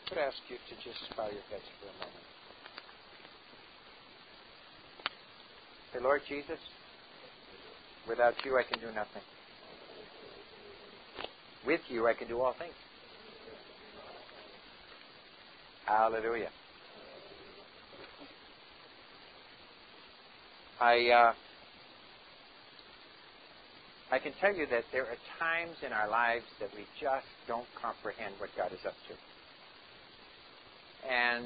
could I ask you to just bow your heads for a moment? Say, Lord Jesus, without you I can do nothing. With you I can do all things. Hallelujah. I can tell you that there are times in our lives that we just don't comprehend what God is up to. And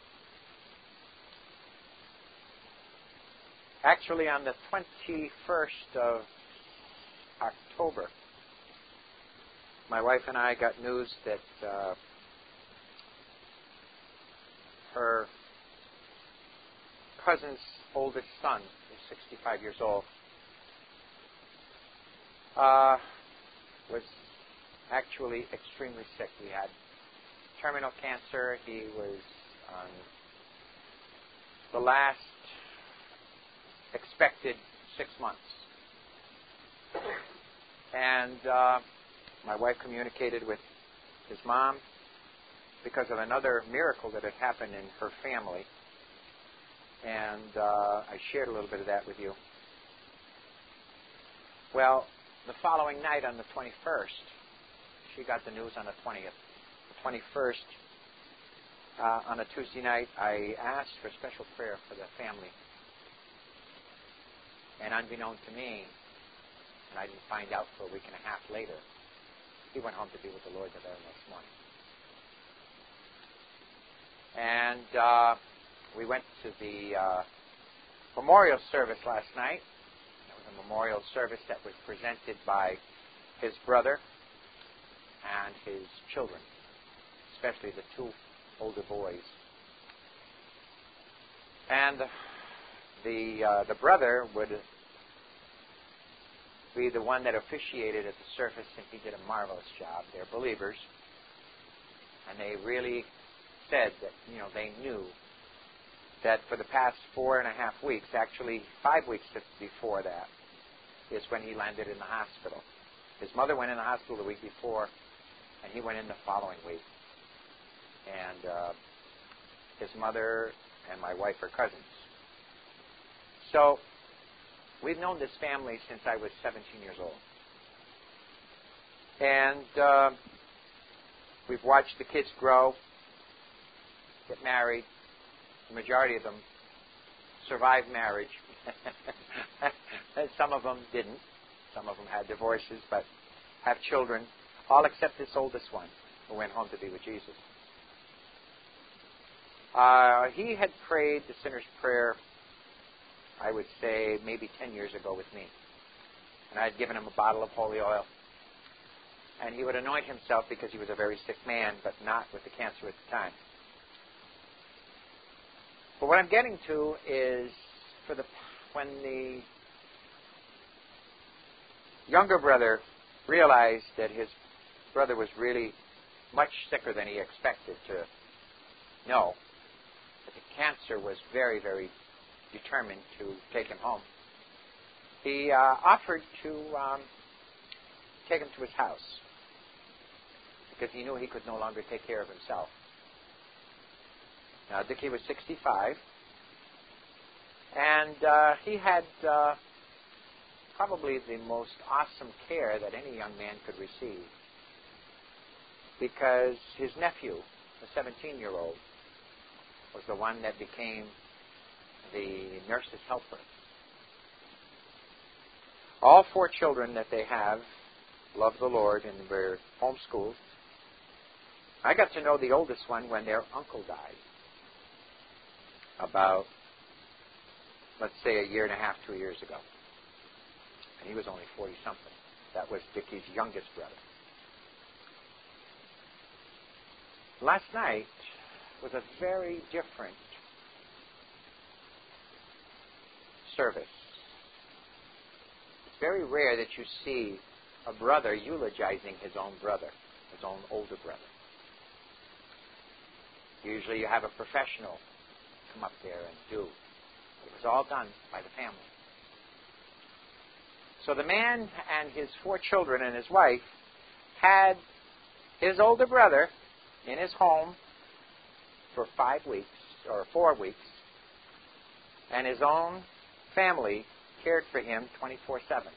actually on the 21st of October, my wife and I got news that her cousin's oldest son, who's 65 years old, was actually extremely sick. He had terminal cancer. He was on the last expected 6 months. And my wife communicated with his mom because of another miracle that had happened in her family. And I shared a little bit of that with you. Well, the following night on the 21st, she got the news on the 20th. The 21st, on a Tuesday night, I asked for special prayer for the family. And unbeknown to me, and I didn't find out for a week and a half later, he went home to be with the Lord the very next morning. And we went to the memorial service last night. It was a memorial service that was presented by his brother and his children, especially the two older boys. And the brother would be the one that officiated at the service, and he did a marvelous job. They're believers, and they really said that, they knew that for the past 4.5 weeks, actually 5 weeks before that, is when he landed in the hospital. His mother went in the hospital the week before, and he went in the following week. And his mother and my wife are cousins. So we've known this family since I was 17 years old. And we've watched the kids grow, get married. The majority of them survived marriage. Some of them didn't. Some of them had divorces, but have children, all except this oldest one, who went home to be with Jesus. He had prayed the sinner's prayer, I would say, maybe 10 years ago with me. And I had given him a bottle of holy oil. And he would anoint himself because he was a very sick man, but not with the cancer at the time. But what I'm getting to is when the younger brother realized that his brother was really much sicker than he expected to know, that the cancer was very, very determined to take him home, he offered to take him to his house because he knew he could no longer take care of himself. Now, Dickie was 65, and he had probably the most awesome care that any young man could receive, because his nephew, the 17-year-old, was the one that became the nurse's helper. All 4 children that they have love the Lord and were homeschooled. I got to know the oldest one when their uncle died, about, let's say, 1.5 years, 2 years ago. And he was only 40-something. That was Dickie's youngest brother. Last night was a very different service. It's very rare that you see a brother eulogizing his own brother, his own older brother. Usually you have a professional come up there and do. It was all done by the family. So the man and his 4 children and his wife had his older brother in his home for 5 weeks or 4 weeks, and his own family cared for him 24/7.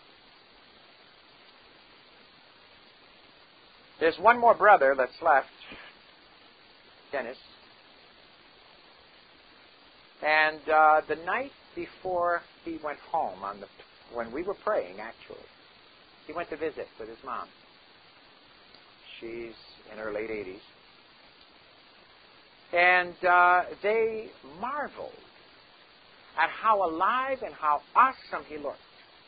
There's one more brother that's left, Dennis. And the night before he went home, when we were praying, actually, he went to visit with his mom. She's in her late 80s. And they marveled at how alive and how awesome he looked.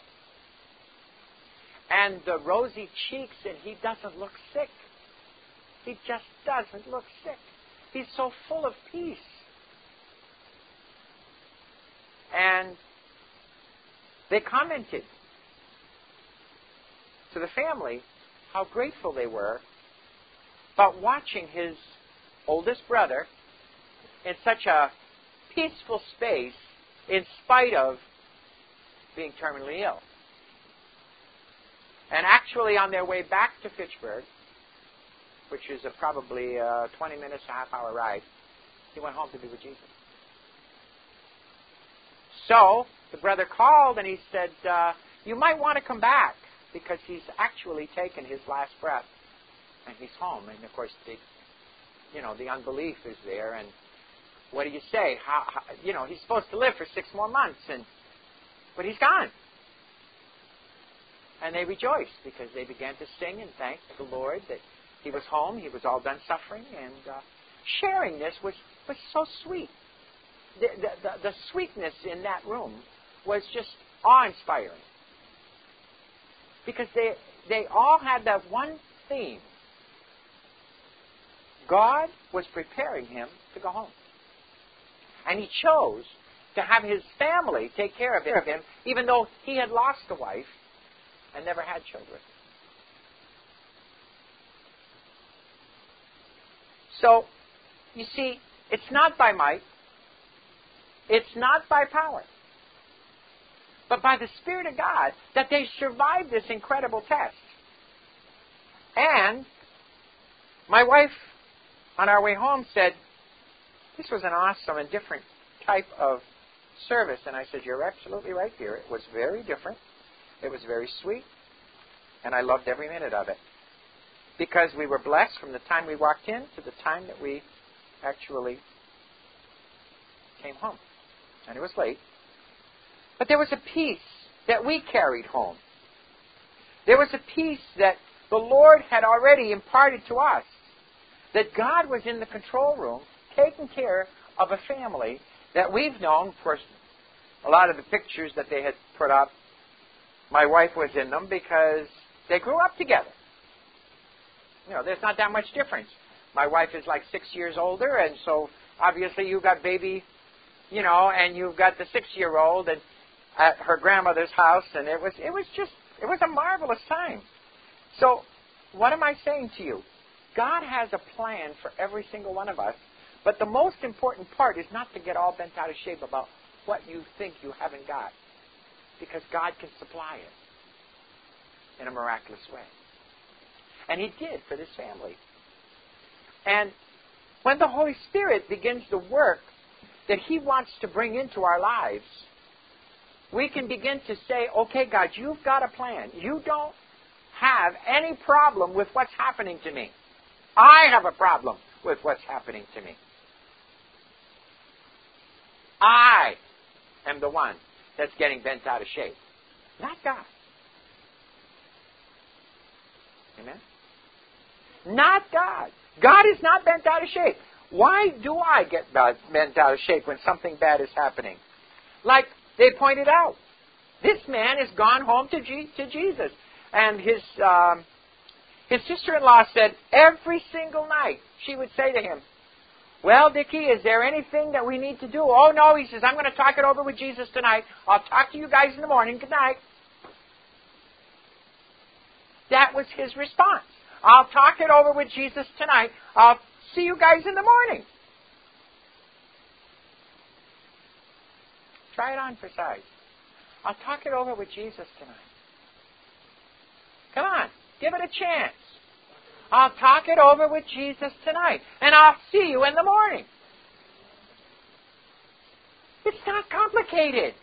And the rosy cheeks, and he doesn't look sick. He just doesn't look sick. He's so full of peace. And they commented to the family how grateful they were about watching his oldest brother in such a peaceful space in spite of being terminally ill. And actually on their way back to Fitchburg, which is probably a 20 minutes, a half-hour ride, he went home to be with Jesus. So the brother called and he said, you might want to come back because he's actually taken his last breath and he's home. And of course, the unbelief is there. And what do you say? How he's supposed to live for 6 more months, but he's gone. And they rejoiced because they began to sing and thank the Lord that he was home, he was all done suffering, and sharing this was so sweet. The sweetness in that room was just awe-inspiring. Because they all had that one theme. God was preparing him to go home. And he chose to have his family take care of him, even though he had lost a wife and never had children. So, you see, it's not by might, it's not by power, but by the Spirit of God that they survived this incredible test. And my wife, on our way home, said, this was an awesome and different type of service. And I said, you're absolutely right, dear. It was very different. It was very sweet. And I loved every minute of it. Because we were blessed from the time we walked in to the time that we actually came home. And it was late. But there was a peace that we carried home. There was a peace that the Lord had already imparted to us. That God was in the control room taking care of a family that we've known. Of course, a lot of the pictures that they had put up, my wife was in them because they grew up together. There's not that much difference. My wife is like 6 years older, and so obviously you've got baby, and you've got the 6-year-old and at her grandmother's house, and it was a marvelous time. So, what am I saying to you? God has a plan for every single one of us, but the most important part is not to get all bent out of shape about what you think you haven't got, because God can supply it in a miraculous way. And he did for this family. And when the Holy Spirit begins the work that he wants to bring into our lives, we can begin to say, okay, God, you've got a plan. You don't have any problem with what's happening to me. I have a problem with what's happening to me. I am the one that's getting bent out of shape, not God. Amen? Not God. God is not bent out of shape. Why do I get bent out of shape when something bad is happening? Like they pointed out, this man has gone home to Jesus. And his sister-in-law said every single night she would say to him, well, Dickie, is there anything that we need to do? Oh, no, he says, I'm going to talk it over with Jesus tonight. I'll talk to you guys in the morning. Good night. That was his response. I'll talk it over with Jesus tonight. I'll see you guys in the morning. Try it on for size. I'll talk it over with Jesus tonight. Come on, give it a chance. I'll talk it over with Jesus tonight, and I'll see you in the morning. It's not complicated.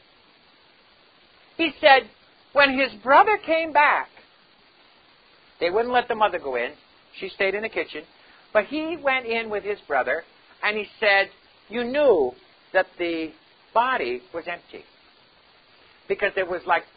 He said, when his brother came back, they wouldn't let the mother go in. She stayed in the kitchen. But he went in with his brother, and he said, you knew that the body was empty. Because there was like,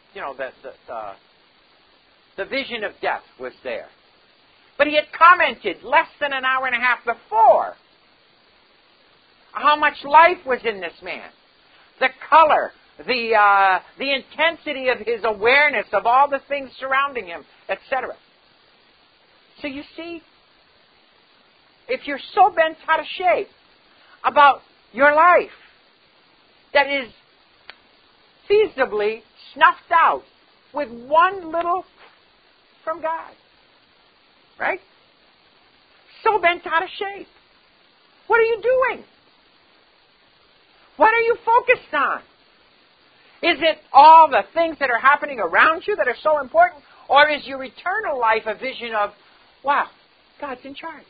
the vision of death was there. But he had commented less than an hour and a half before how much life was in this man. The color, the intensity of his awareness of all the things surrounding him, etc. So you see, if you're so bent out of shape about your life that is feasibly snuffed out with one little from God, right? So bent out of shape. What are you doing? What are you focused on? Is it all the things that are happening around you that are so important? Or is your eternal life a vision of, wow, God's in charge?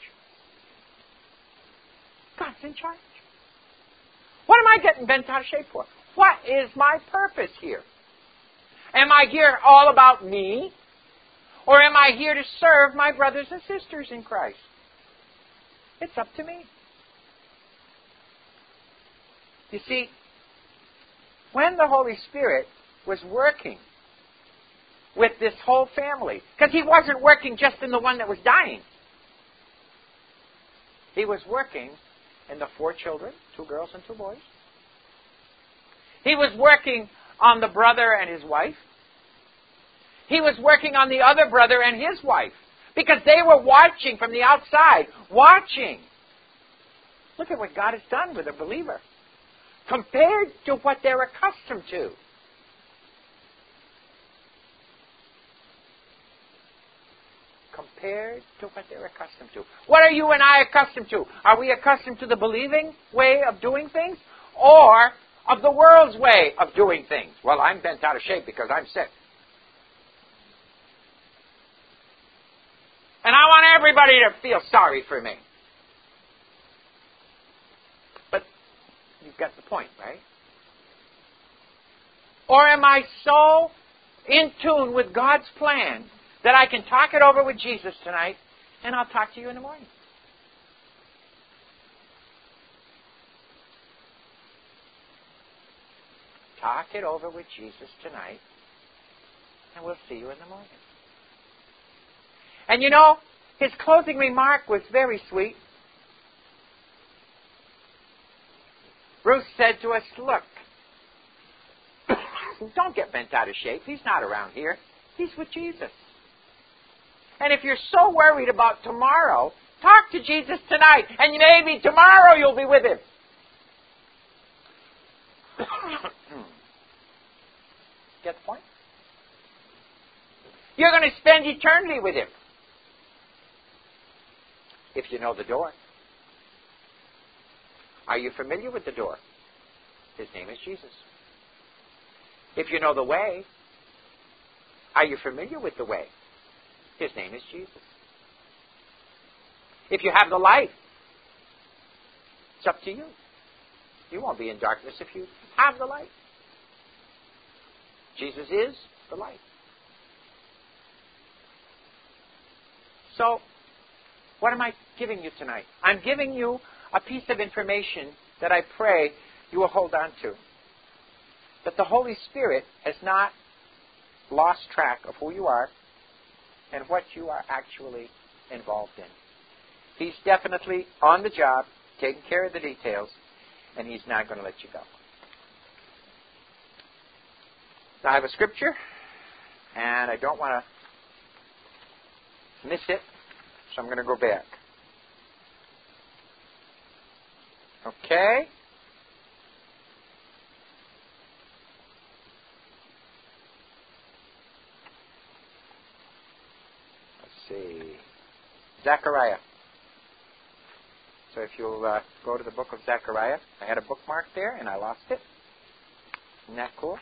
God's in charge. What am I getting bent out of shape for? What is my purpose here? Am I here all about me? Or am I here to serve my brothers and sisters in Christ? It's up to me. You see, when the Holy Spirit was working with this whole family, because He wasn't working just in the one that was dying. He was working in the 4 children, 2 girls and 2 boys. He was working on the brother and his wife. He was working on the other brother and his wife, because they were watching from the outside, watching. Look at what God has done with a believer compared to what they're accustomed to. Compared to what they're accustomed to. What are you and I accustomed to? Are we accustomed to the believing way of doing things, or of the world's way of doing things? Well, I'm bent out of shape because I'm sick. And I want everybody to feel sorry for me. But you've got the point, right? Or am I so in tune with God's plan that I can talk it over with Jesus tonight, and I'll talk to you in the morning? Talk it over with Jesus tonight, and we'll see you in the morning. And you know, his closing remark was very sweet. Ruth said to us, look, don't get bent out of shape. He's not around here. He's with Jesus. And if you're so worried about tomorrow, talk to Jesus tonight, and maybe tomorrow you'll be with him. Get the point? You're going to spend eternity with him. If you know the door. Are you familiar with the door? His name is Jesus. If you know the way, are you familiar with the way? His name is Jesus. If you have the light, it's up to you. You won't be in darkness if you have the light. Jesus is the light. So, what am I giving you tonight? I'm giving you a piece of information that I pray you will hold on to. That the Holy Spirit has not lost track of who you are and what you are actually involved in. He's definitely on the job, taking care of the details, and he's not going to let you go. Now, I have a scripture, and I don't want to miss it, so I'm going to go back. Okay? Let's see. Zechariah. So if you'll go to the book of Zechariah. I had a bookmark there, and I lost it. Isn't that cool?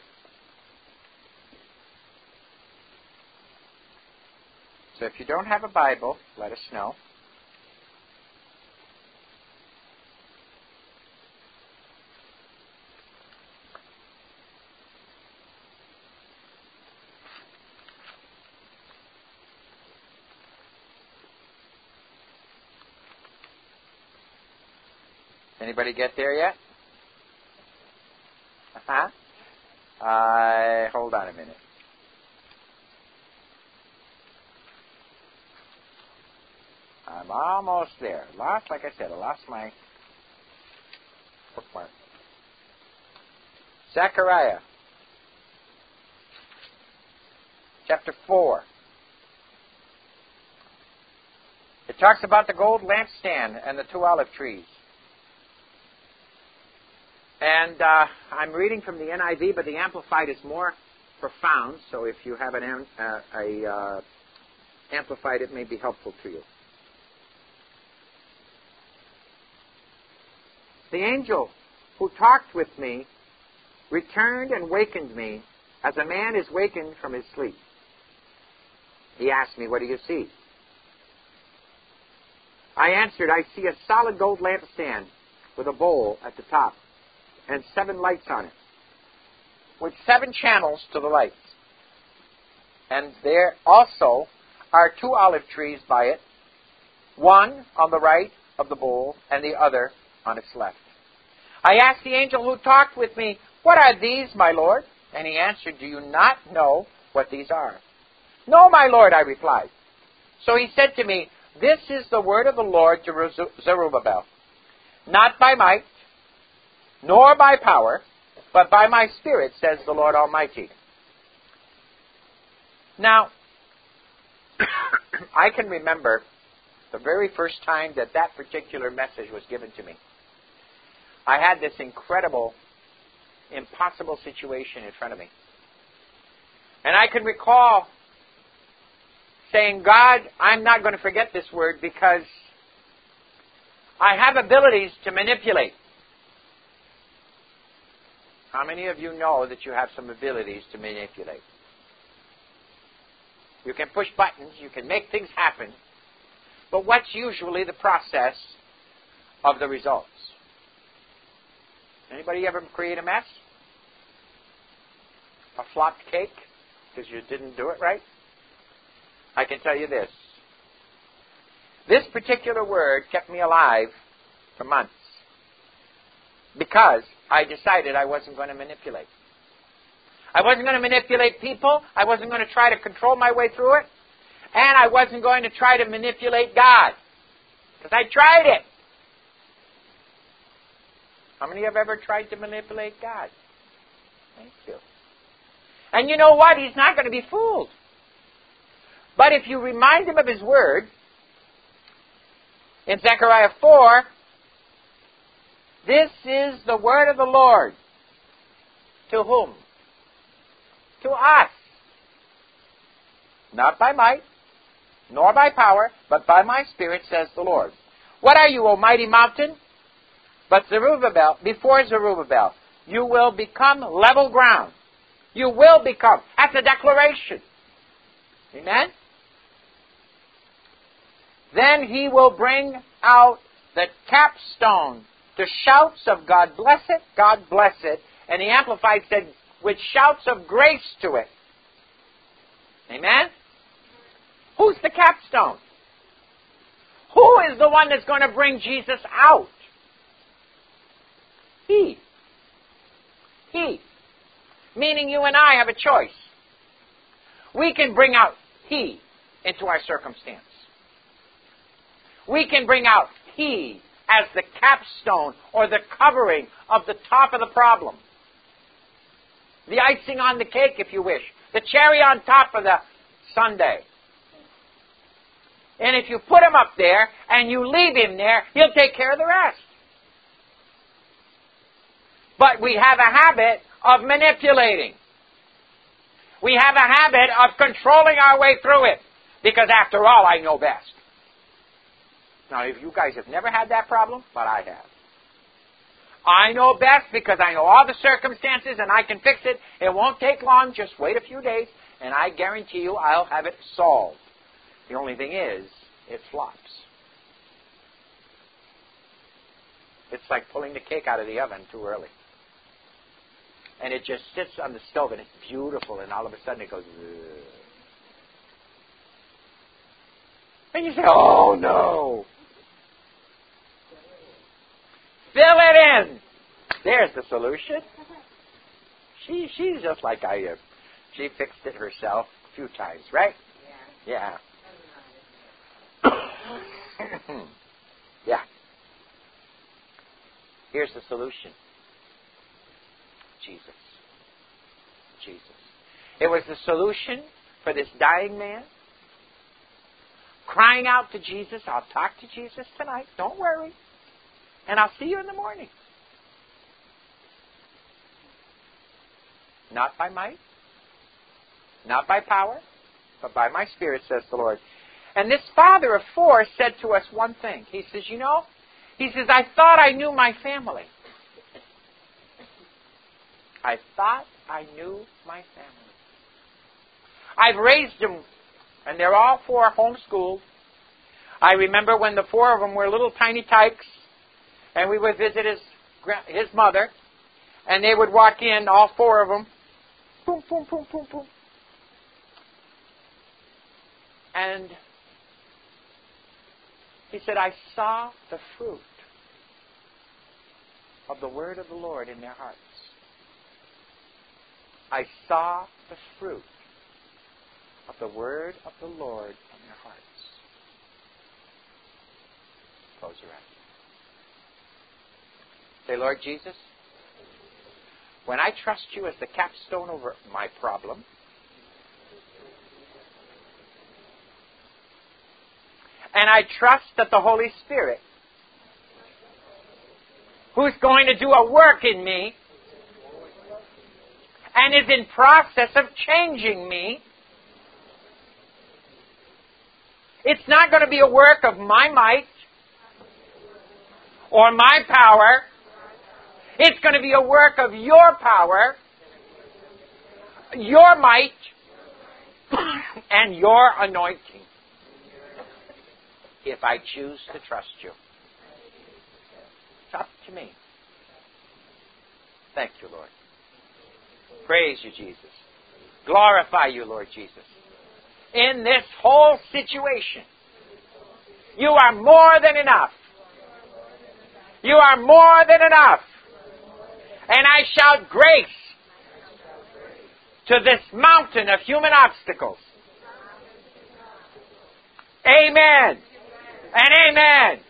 So if you don't have a Bible, let us know. Anybody get there yet? Hold on a minute. I'm almost there. Like I said, I lost my bookmark. Zechariah, chapter 4. It talks about the gold lampstand and the 2 olive trees. And I'm reading from the NIV, but the Amplified is more profound, so if you have an Amplified, it may be helpful to you. The angel who talked with me returned and wakened me as a man is wakened from his sleep. He asked me, "What do you see?" I answered, "I see a solid gold lampstand with a bowl at the top and 7 lights on it, with 7 channels to the lights. And there also are 2 olive trees by it, one on the right of the bowl and the other on its left." I asked the angel who talked with me, "What are these, my Lord?" And he answered, "Do you not know what these are?" "No, my Lord," I replied. So he said to me, "This is the word of the Lord to Zerubbabel. Not by might, nor by power, but by my Spirit, says the Lord Almighty." Now, I can remember the very first time that particular message was given to me. I had this incredible, impossible situation in front of me. And I can recall saying, "God, I'm not going to forget this word because I have abilities to manipulate." How many of you know that you have some abilities to manipulate? You can push buttons, you can make things happen, but what's usually the process of the results? Anybody ever create a mess? A flopped cake because you didn't do it right? I can tell you this. This particular word kept me alive for months because I decided I wasn't going to manipulate. I wasn't going to manipulate people. I wasn't going to try to control my way through it. And I wasn't going to try to manipulate God. Because I tried it. How many have ever tried to manipulate God? Thank you. And you know what? He's not going to be fooled. But if you remind him of his word, in Zechariah 4, this is the word of the Lord. To whom? To us. Not by might, nor by power, but by my Spirit, says the Lord. What are you, O mighty mountain? But Zerubbabel, before Zerubbabel, you will become level ground. You will become. That's a declaration. Amen? Then he will bring out the capstone to shouts of God bless it, God bless it. And the Amplified said, with shouts of grace to it. Amen? Who's the capstone? Who is the one that's going to bring Jesus out? He. He. Meaning you and I have a choice. We can bring out He into our circumstance. We can bring out He as the capstone or the covering of the top of the problem. The icing on the cake, if you wish. The cherry on top of the sundae. And if you put Him up there and you leave Him there, He'll take care of the rest. But we have a habit of manipulating. We have a habit of controlling our way through it. Because after all, I know best. Now, if you guys have never had that problem, but I have. I know best because I know all the circumstances and I can fix it. It won't take long. Just wait a few days and I guarantee you I'll have it solved. The only thing is, it flops. It's like pulling the cake out of the oven too early. And it just sits on the stove and it's beautiful and all of a sudden it goes... Ugh. And you say, oh no! fill it in. There's the solution. She's just like I am. She fixed it herself a few times, right? Yeah. Yeah. Here's the solution. Jesus. Jesus. It was the solution for this dying man. Crying out to Jesus. I'll talk to Jesus tonight. Don't worry. And I'll see you in the morning. Not by might, not by power, but by my Spirit, says the Lord. And this father of 4 said to us one thing. He says, I thought I knew my family. I thought I knew my family. I've raised them, and they're all 4 homeschooled. I remember when the 4 of them were little tiny tykes, and we would visit his mother, and they would walk in, all 4 of them, boom, boom, boom, boom, boom. And he said, I saw the fruit of the word of the Lord in their hearts. I saw the fruit of the word of the Lord in their hearts. Close your eyes. Say, Lord Jesus, when I trust you as the capstone over my problem, and I trust that the Holy Spirit, who's going to do a work in me, and is in process of changing me, it's not going to be a work of my might or my power. It's going to be a work of your power, your might, and your anointing. If I choose to trust you. It's up to me. Thank you, Lord. Praise you, Jesus. Glorify you, Lord Jesus. In this whole situation, you are more than enough. You are more than enough. And I shout grace to this mountain of human obstacles. Amen. And amen.